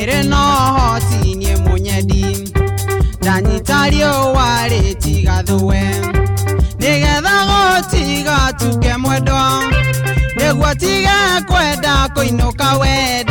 mwere no hoti nie munyedi Danyitario wale tiga thuwe Nigetha gotiga tuke mwendo Negwa tiga kwenda kuinuka we